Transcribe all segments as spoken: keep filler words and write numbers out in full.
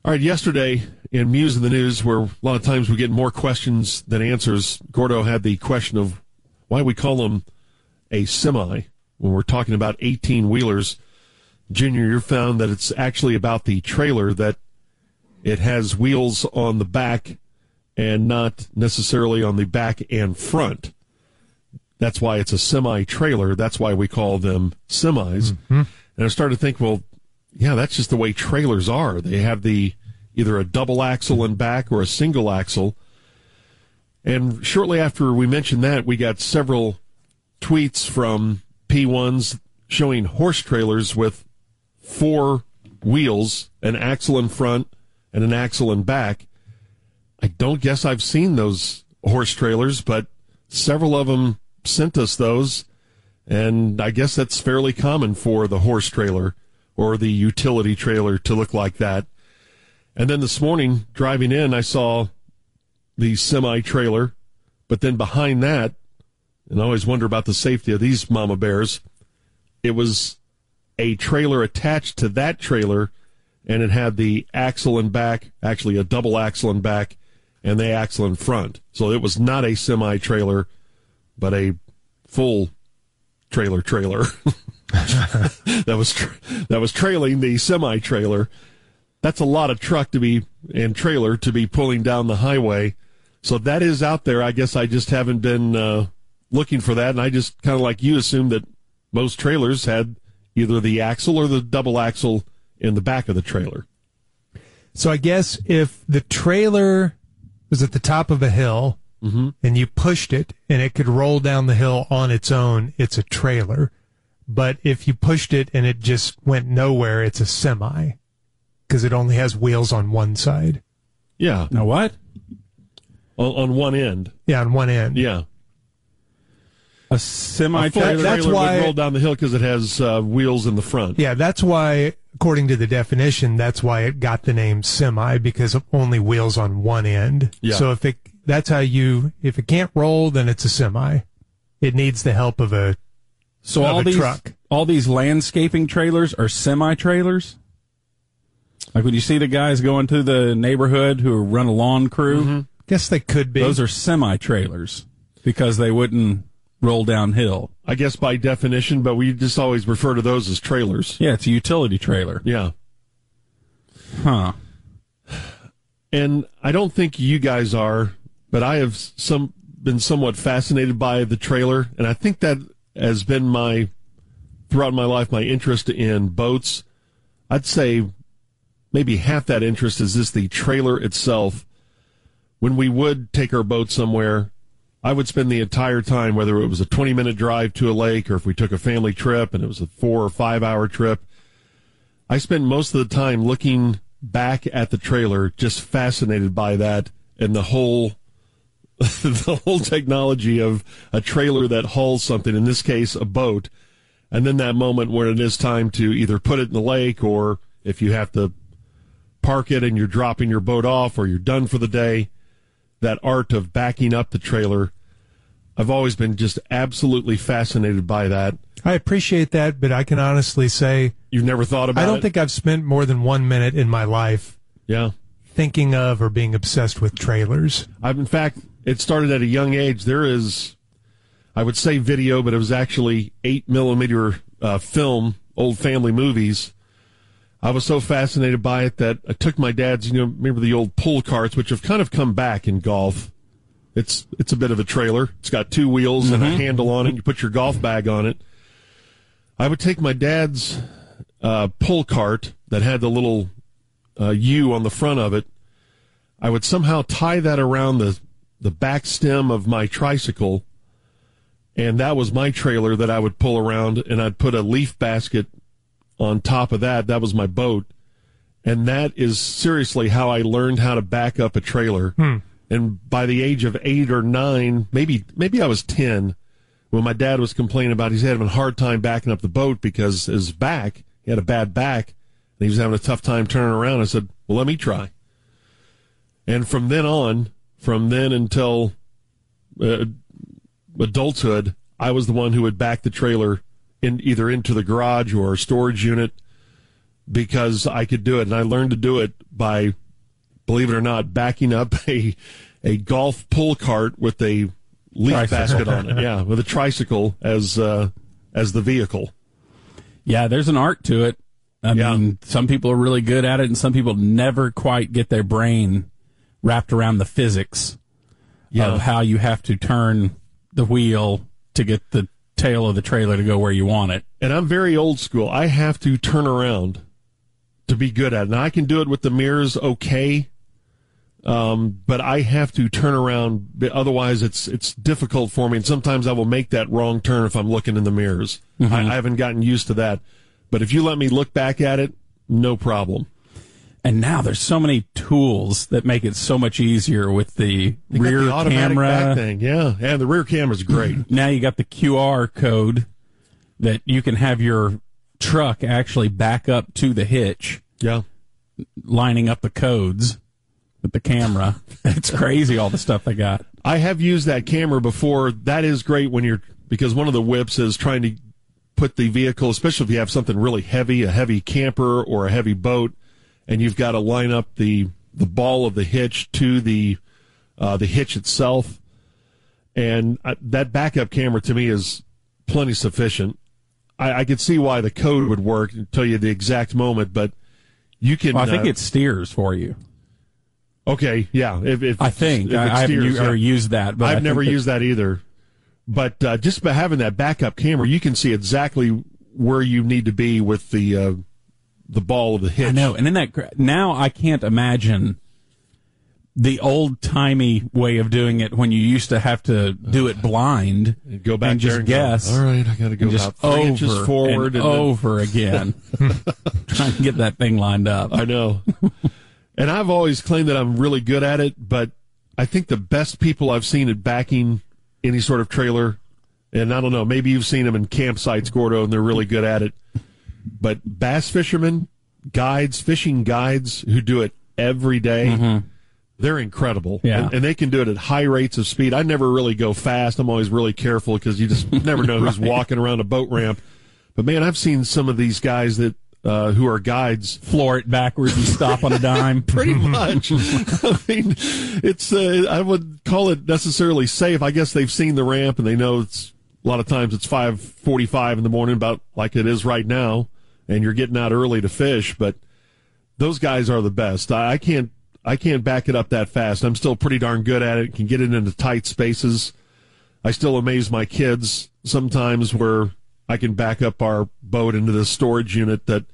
All right, yesterday in Muse in the News, where a lot of times we get more questions than answers, Gordo had the question of why we call them a semi when we're talking about eighteen-wheelers. Junior, you found that it's actually about the trailer, that it has wheels on the back and not necessarily on the back and front. That's why it's a semi-trailer. That's why we call them semis. Mm-hmm. And I started to think, well, yeah, that's just the way trailers are. They have the either a double axle in back or a single axle. And shortly after we mentioned that, we got several tweets from P ones showing horse trailers with four wheels, an axle in front and an axle in back. I don't guess I've seen those horse trailers, but several of them sent us those, and I guess that's fairly common for the horse trailer or the utility trailer to look like that. And then this morning, driving in, I saw the semi-trailer, but then behind that, and I always wonder about the safety of these mama bears, it was a trailer attached to that trailer, and it had the axle in back, actually a double axle in back, and the axle in front. So it was not a semi-trailer, but a full trailer trailer that was tra- that was trailing the semi-trailer. That's a lot of truck to be and trailer to be pulling down the highway. So that is out there. I guess I just haven't been uh, looking for that, and I just kind of like you assumed that most trailers had either the axle or the double axle in the back of the trailer. So I guess if the trailer was at the top of a hill, mm-hmm. and you pushed it and it could roll down the hill on its own, it's a trailer. But if you pushed it and it just went nowhere, it's a semi, because it only has wheels on one side. Yeah. Now what? On, on one end. Yeah, on one end. Yeah. A semi-trailer That's why would roll down the hill because it has uh, wheels in the front. Yeah, that's why, according to the definition, that's why it got the name semi, because of only wheels on one end. Yeah. So if it, that's how you, if it can't roll, then it's a semi. It needs the help of a, so of all a these, truck. all these landscaping trailers are semi-trailers? Like when you see the guys going to the neighborhood who run a lawn crew? Mm-hmm. Guess they could be. Those are semi-trailers because they wouldn't roll downhill. I guess by definition, but we just always refer to those as trailers. Yeah, it's a utility trailer. Yeah. Huh. And I don't think you guys are, but I have some been somewhat fascinated by the trailer, and I think that has been my, throughout my life, my interest in boats. I'd say maybe half that interest is just the trailer itself. When we would take our boat somewhere, I would spend the entire time, whether it was a twenty-minute drive to a lake or if we took a family trip and it was a four- or five-hour trip, I spent most of the time looking back at the trailer, just fascinated by that and the whole the whole technology of a trailer that hauls something, in this case, a boat, and then that moment when it is time to either put it in the lake or if you have to park it and you're dropping your boat off or you're done for the day, that art of backing up the trailer. I've always been just absolutely fascinated by that. I appreciate that, but I can honestly say you've never thought about it? I don't it? think I've spent more than one minute in my life yeah. thinking of or being obsessed with trailers. I've, in fact, it started at a young age. There is, I would say video, but it was actually eight millimeter uh, film, old family movies. I was so fascinated by it that I took my dad's, you know, remember the old pull carts, which have kind of come back in golf. It's it's a bit of a trailer. It's got two wheels mm-hmm. and a handle on it. You put your golf bag on it. I would take my dad's uh, pull cart that had the little uh, U on the front of it. I would somehow tie that around the, the back stem of my tricycle, and that was my trailer that I would pull around, and I'd put a leaf basket on top of that. That was my boat. And that is seriously how I learned how to back up a trailer. Hmm. And by the age of eight or nine, maybe maybe I was ten, when my dad was complaining about he's having a hard time backing up the boat because his back, he had a bad back, and he was having a tough time turning around. I said, well, let me try. And from then on, from then until uh, adulthood, I was the one who would back the trailer in either into the garage or storage unit. because I could do it. And I learned to do it by, believe it or not, backing up a a golf pull cart with a leaf Tricycle. basket on it. Yeah, with a tricycle as uh, as the vehicle. Yeah, there's an art to it. I Yeah. mean, some people are really good at it, and some people never quite get their brain wrapped around the physics Yeah. of how you have to turn the wheel to get the tail of the trailer to go where you want it. And I'm very old school. I have to turn around to be good at it. Now, I can do it with the mirrors okay, um, but I have to turn around. But otherwise, it's it's difficult for me. And sometimes I will make that wrong turn if I'm looking in the mirrors. Mm-hmm. I, I haven't gotten used to that. But if you let me look back at it, no problem. And now there's so many tools that make it so much easier with the They got rear the automatic camera. back thing. Yeah, and the rear camera's great. Now you got the Q R code that you can have your truck actually back up to the hitch, Yeah. lining up the codes with the camera. It's crazy all the stuff they got. I have used that camera before. That is great when you're, because one of the whips is trying to put the vehicle, especially if you have something really heavy, a heavy camper or a heavy boat, and you've got to line up the, the ball of the hitch to the uh, the hitch itself. And uh, that backup camera to me is plenty sufficient. I, I could see why the code would work and tell you the exact moment, but you can. Well, I think uh, it steers for you. okay. Yeah, if, if I think if it I, I haven't steers, u- yeah. or used that, but I I've think never that- used that either. But uh, just by having that backup camera, you can see exactly where you need to be with the uh, the ball of the hitch. I know, and in that gra- now I can't imagine the old timey way of doing it when you used to have to do it blind And go back and there just and guess. Go, all right, I got to go and just about three over inches forward and, and then- over again, trying to get that thing lined up. I know. And I've always claimed that I'm really good at it, but I think the best people I've seen at backing any sort of trailer, and I don't know, maybe you've seen them in campsites, Gordo, and they're really good at it. But bass fishermen, guides, fishing guides who do it every day, Mm-hmm. they're incredible. Yeah. And, and they can do it at high rates of speed. I never really go fast. I'm always really careful because you just never know who's walking around a boat ramp. But, man, I've seen some of these guys that uh, who are guides Floor it backwards and stop on a dime. pretty much. I mean, it's uh, I would call it necessarily safe. I guess they've seen the ramp and they know it's a lot of times it's five forty-five in the morning, about like it is right now, and you're getting out early to fish. But those guys are the best. I, I can't I can't back it up that fast. I'm still pretty darn good at it. Can get it into tight spaces. I still amaze my kids sometimes where I can back up our boat into the storage unit that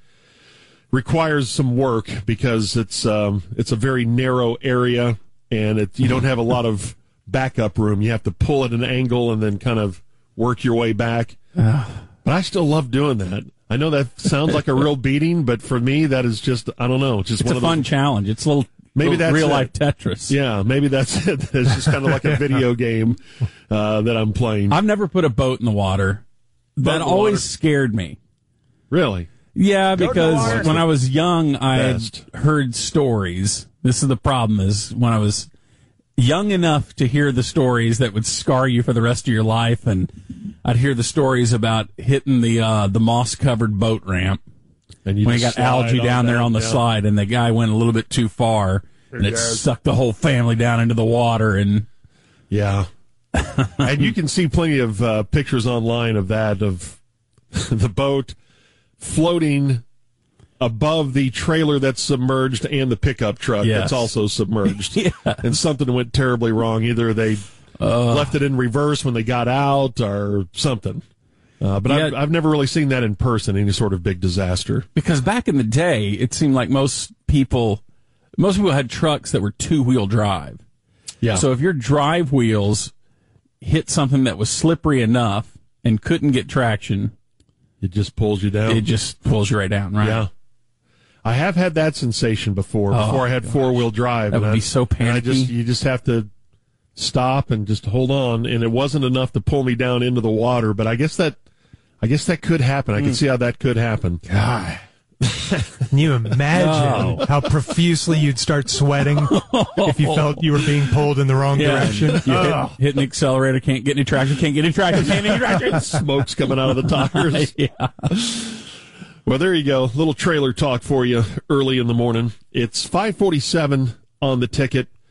requires some work because it's um, it's a very narrow area and it, you don't have a lot of backup room. You have to pull at an angle and then kind of work your way back. But I still love doing that. I know that sounds like a real beating, but for me, that is just, I don't know, just It's one a of those. fun challenge. It's a little, Maybe little that's real it. life Tetris. Yeah, maybe that's it. It's just kind of like a video game uh, that I'm playing. I've never put a boat in the water. Boat That in the always water. scared me. Really? Yeah, to the because water. when I was young, I had Best. heard stories. This is the problem: is when I was young enough to hear the stories that would scar you for the rest of your life, and I'd hear the stories about hitting the uh, the moss covered boat ramp And you when you just got algae slide down there that, on the yeah. slide, and the guy went a little bit too far, and it goes. sucked the whole family down into the water. And Yeah. And you can see plenty of uh, pictures online of that, of the boat floating above the trailer that's submerged and the pickup truck Yes. that's also submerged. Yeah. And something went terribly wrong. Either they Uh. left it in reverse when they got out or something. Uh, but I've, Yeah. I've never really seen that in person, any sort of big disaster. because back in the day, it seemed like most people, most people had trucks that were two wheel drive. Yeah. So if your drive wheels hit something that was slippery enough and couldn't get traction, it just pulls you down. it just pulls you right down, right? Yeah. I have had that sensation before, Oh, before I had four wheel drive. That and would I- be so and I just, panicky. you just have to stop and just hold on. And it wasn't enough to pull me down into the water, but I guess that, I guess that could happen. I Hmm. can see how that could happen. God. Can you imagine No. how profusely you'd start sweating if you felt you were being pulled in the wrong Yeah. direction? You Oh. hit, hit an accelerator, can't get any traction, can't get any traction, can't get any traction. Smoke's coming out of the tires. yeah. Well, there you go. Little trailer talk for you early in the morning. It's five forty-seven on the ticket.